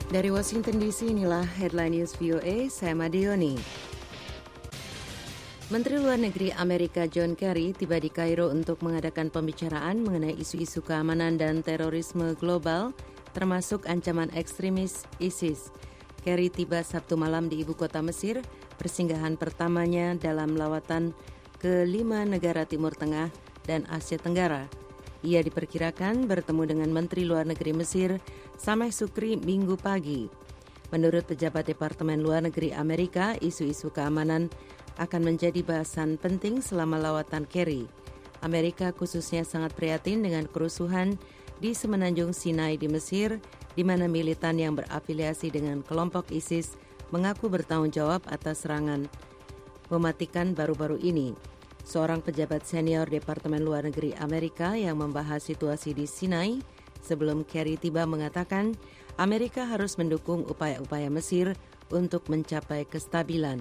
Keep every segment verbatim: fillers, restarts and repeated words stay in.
Dari Washington D C, inilah Headline News V O A, saya Madioni. Menteri Luar Negeri Amerika John Kerry tiba di Kairo untuk mengadakan pembicaraan mengenai isu-isu keamanan dan terorisme global, termasuk ancaman ekstremis ISIS. Kerry tiba Sabtu malam di ibu kota Mesir, persinggahan pertamanya dalam lawatan ke lima negara Timur Tengah dan Asia Tenggara. Ia diperkirakan bertemu dengan Menteri Luar Negeri Mesir, Sameh Sukri, Minggu pagi. Menurut pejabat Departemen Luar Negeri Amerika, isu-isu keamanan akan menjadi bahasan penting selama lawatan Kerry. Amerika khususnya sangat prihatin dengan kerusuhan di Semenanjung Sinai di Mesir, di mana militan yang berafiliasi dengan kelompok ISIS mengaku bertanggung jawab atas serangan mematikan baru-baru ini. Seorang pejabat senior Departemen Luar Negeri Amerika yang membahas situasi di Sinai sebelum Kerry tiba mengatakan Amerika harus mendukung upaya-upaya Mesir untuk mencapai kestabilan.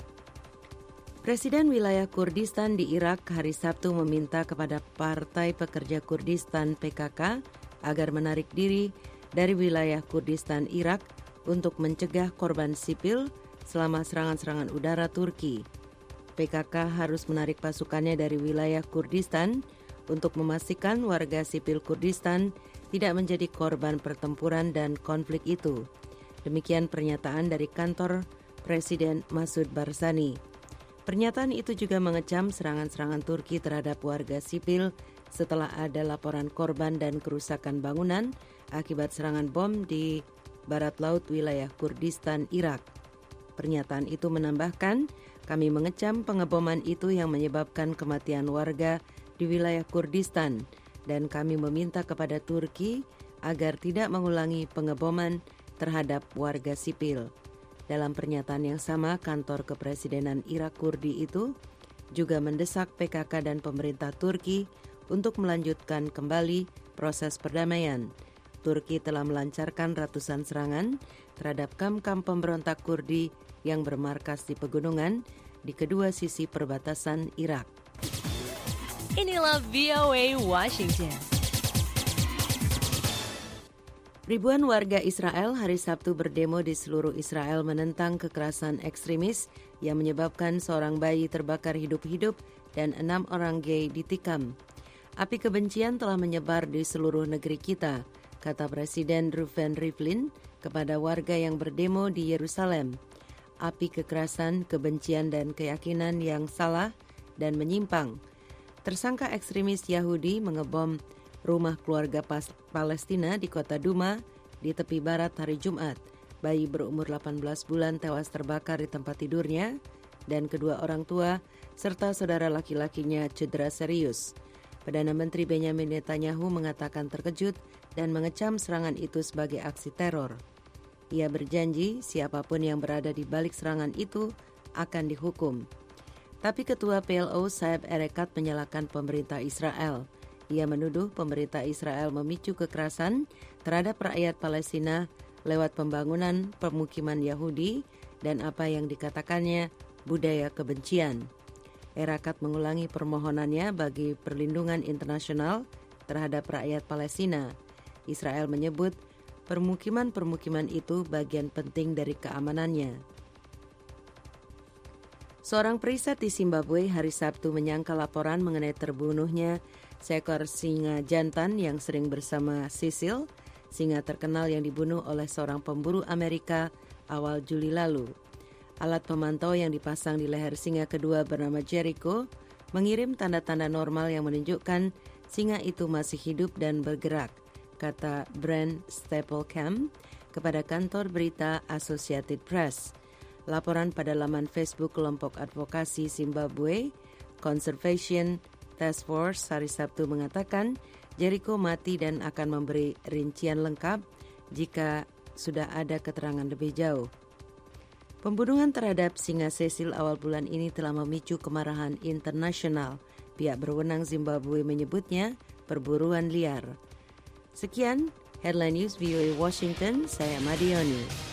Presiden wilayah Kurdistan di Irak hari Sabtu meminta kepada Partai Pekerja Kurdistan P K K agar menarik diri dari wilayah Kurdistan Irak untuk mencegah korban sipil selama serangan-serangan udara Turki. P K K harus menarik pasukannya dari wilayah Kurdistan untuk memastikan warga sipil Kurdistan tidak menjadi korban pertempuran dan konflik itu. Demikian pernyataan dari kantor Presiden Masud Barzani. Pernyataan itu juga mengecam serangan-serangan Turki terhadap warga sipil setelah ada laporan korban dan kerusakan bangunan akibat serangan bom di barat laut wilayah Kurdistan, Irak. Pernyataan itu menambahkan, kami mengecam pengeboman itu yang menyebabkan kematian warga di wilayah Kurdistan dan kami meminta kepada Turki agar tidak mengulangi pengeboman terhadap warga sipil. Dalam pernyataan yang sama, kantor kepresidenan Irak Kurdi itu juga mendesak P K K dan pemerintah Turki untuk melanjutkan kembali proses perdamaian. Turki telah melancarkan ratusan serangan terhadap kamp-kamp pemberontak Kurdi yang bermarkas di pegunungan di kedua sisi perbatasan Irak. Inilah V O A Washington. Ribuan warga Israel hari Sabtu berdemo di seluruh Israel menentang kekerasan ekstremis yang menyebabkan seorang bayi terbakar hidup-hidup dan enam orang gay ditikam. Api kebencian telah menyebar di seluruh negeri kita, kata Presiden Reuven Rivlin kepada warga yang berdemo di Yerusalem. Api kekerasan, kebencian dan keyakinan yang salah dan menyimpang. Tersangka ekstremis Yahudi mengebom rumah keluarga Pas- Palestina di kota Duma di tepi barat hari Jumat. Bayi berumur delapan belas bulan tewas terbakar di tempat tidurnya dan kedua orang tua serta saudara laki-lakinya cedera serius. Perdana Menteri Benjamin Netanyahu mengatakan terkejut dan mengecam serangan itu sebagai aksi teror. Ia berjanji siapapun yang berada di balik serangan itu akan dihukum. Tapi Ketua P L O Saeb Erekat menyalahkan pemerintah Israel. Ia menuduh pemerintah Israel memicu kekerasan terhadap rakyat Palestina lewat pembangunan pemukiman Yahudi dan apa yang dikatakannya budaya kebencian. Erekat mengulangi permohonannya bagi perlindungan internasional terhadap rakyat Palestina. Israel menyebut permukiman-permukiman itu bagian penting dari keamanannya. Seorang periset di Zimbabwe hari Sabtu menyangkal laporan mengenai terbunuhnya seekor singa jantan yang sering bersama Cecil, singa terkenal yang dibunuh oleh seorang pemburu Amerika awal Juli lalu. Alat pemantau yang dipasang di leher singa kedua bernama Jericho mengirim tanda-tanda normal yang menunjukkan singa itu masih hidup dan bergerak, kata Brent Staplekamp kepada kantor berita Associated Press. Laporan pada laman Facebook kelompok advokasi Zimbabwe, Conservation Task Force hari Sabtu mengatakan Jericho mati dan akan memberi rincian lengkap jika sudah ada keterangan lebih jauh. Pembunuhan terhadap singa Cecil awal bulan ini telah memicu kemarahan internasional. Pihak berwenang Zimbabwe menyebutnya perburuan liar. Sekian Headline News V O A Washington, saya Madioni.